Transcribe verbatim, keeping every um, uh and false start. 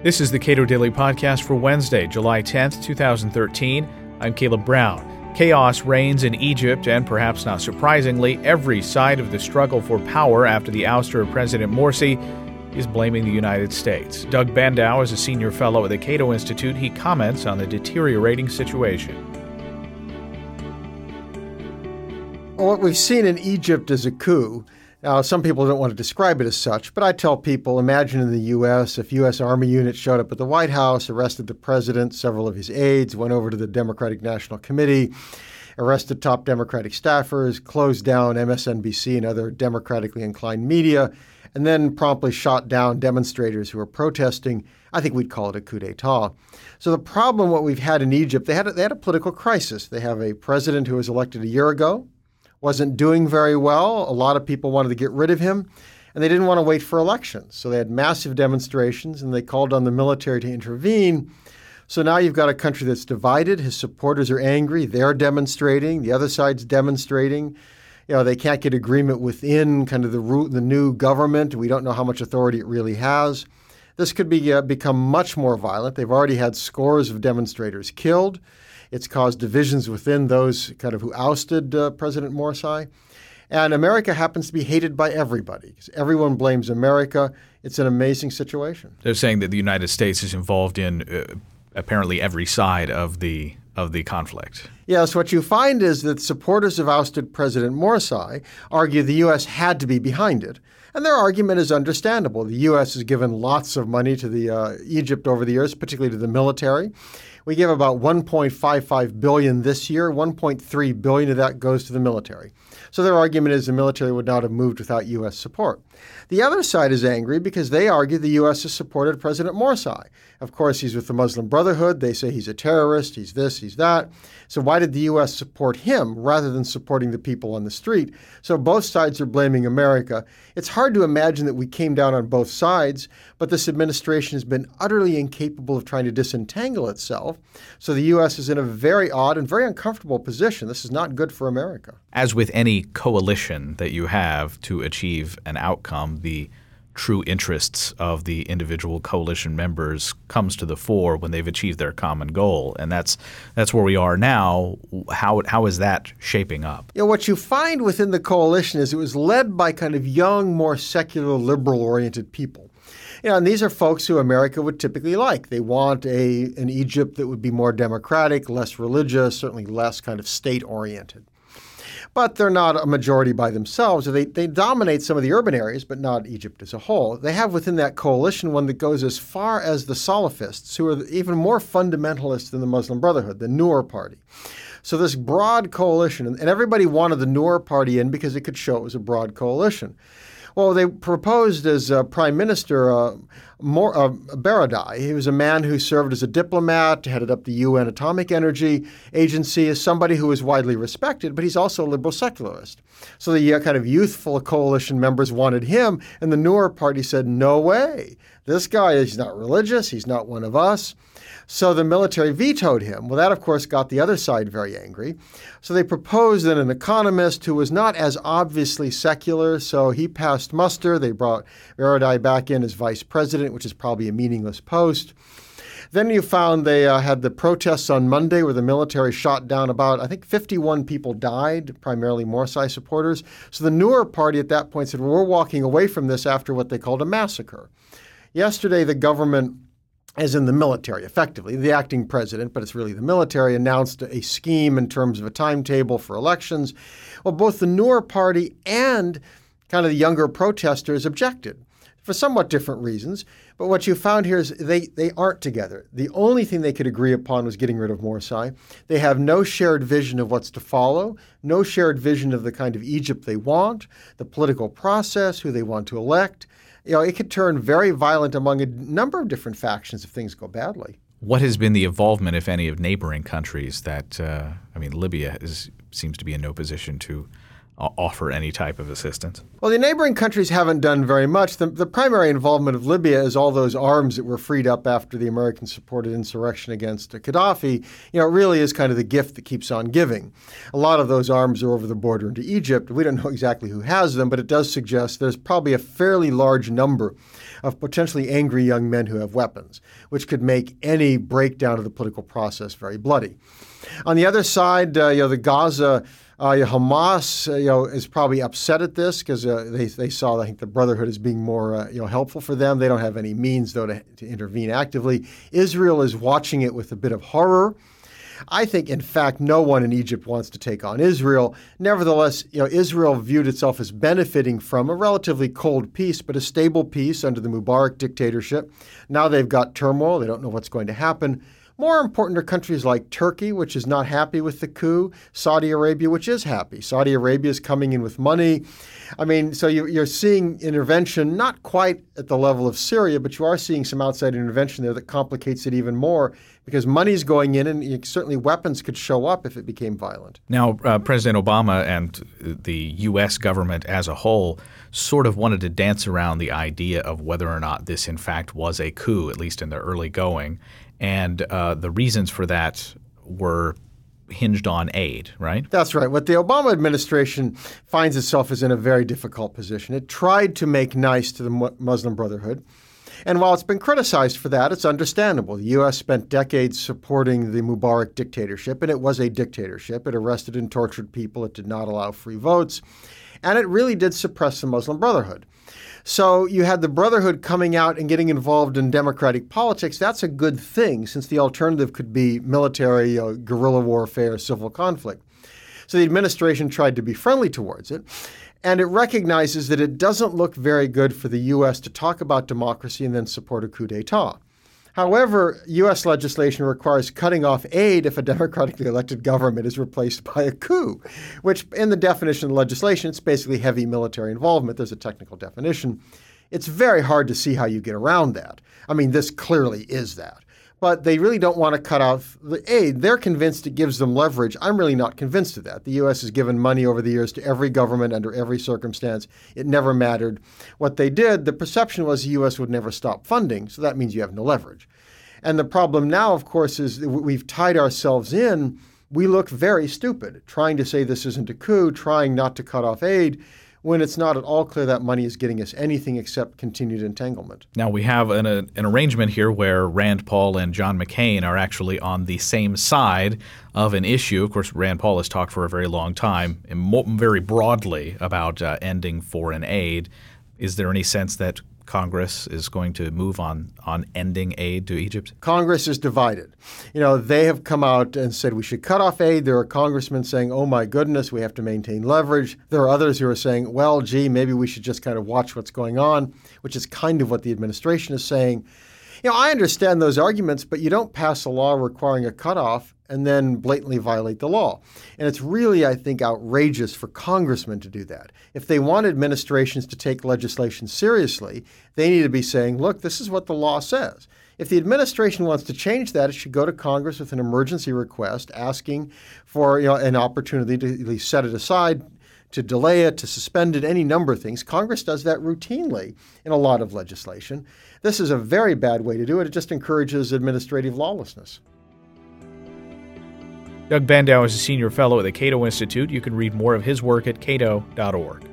This is the Cato Daily Podcast for Wednesday, July tenth, twenty thirteen. I'm Caleb Brown. Chaos reigns in Egypt, and perhaps not surprisingly, every side of the struggle for power after the ouster of President Morsi is blaming the United States. Doug Bandow is a senior fellow at the Cato Institute. He comments on the deteriorating situation. Well, what we've seen in Egypt is a coup. Now, some people don't want to describe it as such, but I tell people, imagine in the U S if U S Army units showed up at the White House, arrested the president, several of his aides, went over to the Democratic National Committee, arrested top Democratic staffers, closed down M S N B C and other democratically inclined media, and then promptly shot down demonstrators who were protesting. I think we'd call it a coup d'etat. So the problem, what we've had in Egypt, they had a, they had a political crisis. They have a president who was elected a year ago, wasn't doing very well. A lot of people wanted to get rid of him, and they didn't want to wait for elections. So they had massive demonstrations, and they called on the military to intervene. So now you've got a country that's divided. His supporters are angry. They're demonstrating. The other side's demonstrating. You know, they can't get agreement within kind of the root, the new government. We don't know how much authority it really has. This could be uh, become much more violent. They've already had scores of demonstrators killed. It's caused divisions within those kind of who ousted uh, President Morsi. And America happens to be hated by everybody because everyone blames America. It's an amazing situation. They're saying that the United States is involved in uh, apparently every side of the of the conflict. Yes, what you find is that supporters of ousted President Morsi argue the U S had to be behind it. And their argument is understandable. The U S has given lots of money to the uh, Egypt over the years, particularly to the military. We give about one point five five billion dollars this year. one point three billion dollars of that goes to the military. So their argument is the military would not have moved without U S support. The other side is angry because they argue the U S has supported President Morsi. Of course, he's with the Muslim Brotherhood. They say he's a terrorist, he's this, he's that. So why did the U S support him rather than supporting the people on the street? So both sides are blaming America. It's hard to imagine that we came down on both sides, but this administration has been utterly incapable of trying to disentangle itself. So the U S is in a very odd and very uncomfortable position. This is not good for America. As with any coalition that you have to achieve an outcome, the true interests of the individual coalition members comes to the fore when they've achieved their common goal. And that's that's where we are now. How how is that shaping up? You know, what you find within the coalition is it was led by kind of young, more secular, liberal-oriented people. You know, and these are folks who America would typically like. They want a an Egypt that would be more democratic, less religious, certainly less kind of state-oriented. But they're not a majority by themselves. They, they dominate some of the urban areas, but not Egypt as a whole. They have within that coalition one that goes as far as the Salafists, who are even more fundamentalist than the Muslim Brotherhood, the Noor Party. So this broad coalition, and everybody wanted the Noor Party in because it could show it was a broad coalition. Well, they proposed as uh, Prime Minister uh, Mor- uh, Baradei. He was a man who served as a diplomat, headed up the U N Atomic Energy Agency, as somebody who was widely respected, but he's also a liberal secularist. So the uh, kind of youthful coalition members wanted him, and the Noor Party said, no way. This guy is not religious. He's not one of us. So the military vetoed him. Well, that, of course, got the other side very angry. So they proposed that an economist who was not as obviously secular, so he passed muster. They brought Baradei back in as vice president, which is probably a meaningless post. Then you found they uh, had the protests on Monday where the military shot down about, I think, fifty-one people died, primarily Morsi supporters. So the Noor Party at that point said, well, we're walking away from this after what they called a massacre. Yesterday, the government, as in the military, effectively, the acting president, but it's really the military, announced a scheme in terms of a timetable for elections. Well, both the Noor Party and kind of the younger protesters objected for somewhat different reasons. But what you found here is they, they aren't together. The only thing they could agree upon was getting rid of Morsi. They have no shared vision of what's to follow, no shared vision of the kind of Egypt they want, the political process, who they want to elect. You know, it could turn very violent among a number of different factions if things go badly. What has been the involvement, if any, of neighboring countries that, uh, I mean, Libya is, seems to be in no position to offer any type of assistance? Well, the neighboring countries haven't done very much. The, the primary involvement of Libya is all those arms that were freed up after the American-supported insurrection against Gaddafi. You know, it really is kind of the gift that keeps on giving. A lot of those arms are over the border into Egypt. We don't know exactly who has them, but it does suggest there's probably a fairly large number of potentially angry young men who have weapons, which could make any breakdown of the political process very bloody. On the other side, uh, you know, the Gaza Uh, Hamas, uh, you know, is probably upset at this because uh, they they saw, I think, the Brotherhood as being more, uh, you know, helpful for them. They don't have any means, though, to, to intervene actively. Israel is watching it with a bit of horror. I think, in fact, no one in Egypt wants to take on Israel. Nevertheless, you know, Israel viewed itself as benefiting from a relatively cold peace, but a stable peace under the Mubarak dictatorship. Now they've got turmoil. They don't know what's going to happen. More important are countries like Turkey, which is not happy with the coup, Saudi Arabia, which is happy. Saudi Arabia is coming in with money. I mean, so you're seeing intervention, not quite at the level of Syria, but you are seeing some outside intervention there that complicates it even more because money's going in and certainly weapons could show up if it became violent. Now, uh, President Obama and the U S government as a whole sort of wanted to dance around the idea of whether or not this in fact was a coup, at least in the early going. And uh, the reasons for that were hinged on aid, right? That's right. What the Obama administration finds itself is in a very difficult position. It tried to make nice to the Muslim Brotherhood. And while it's been criticized for that, it's understandable. The U S spent decades supporting the Mubarak dictatorship, and it was a dictatorship. It arrested and tortured people. It did not allow free votes. And it really did suppress the Muslim Brotherhood. So you had the Brotherhood coming out and getting involved in democratic politics. That's a good thing, since the alternative could be military, uh, guerrilla warfare, civil conflict. So the administration tried to be friendly towards it. And it recognizes that it doesn't look very good for the U S to talk about democracy and then support a coup d'etat. However, U S legislation requires cutting off aid if a democratically elected government is replaced by a coup, which in the definition of the legislation, it's basically heavy military involvement. There's a technical definition. It's very hard to see how you get around that. I mean, this clearly is that. But they really don't want to cut off the aid. They're convinced it gives them leverage. I'm really not convinced of that. The U S has given money over the years to every government under every circumstance. It never mattered. What they did, the perception was the U S would never stop funding, so that means you have no leverage. And the problem now, of course, is that we've tied ourselves in. We look very stupid trying to say this isn't a coup, trying not to cut off aid, when it's not at all clear that money is getting us anything except continued entanglement. Now, we have an, a, an arrangement here where Rand Paul and John McCain are actually on the same side of an issue. Of course, Rand Paul has talked for a very long time, and mo- very broadly, about uh, ending foreign aid. Is there any sense that Congress is going to move on on ending aid to Egypt? Congress is divided. You know, they have come out and said we should cut off aid. There are congressmen saying, oh, my goodness, we have to maintain leverage. There are others who are saying, well, gee, maybe we should just kind of watch what's going on, which is kind of what the administration is saying. You know, I understand those arguments, but you don't pass a law requiring a cutoff and then blatantly violate the law. And it's really, I think, outrageous for congressmen to do that. If they want administrations to take legislation seriously, they need to be saying, look, this is what the law says. If the administration wants to change that, it should go to Congress with an emergency request asking for, you know, an opportunity to at least set it aside, to delay it, to suspend it, any number of things. Congress does that routinely in a lot of legislation. This is a very bad way to do it. It just encourages administrative lawlessness. Doug Bandow is a senior fellow at the Cato Institute. You can read more of his work at cato dot org.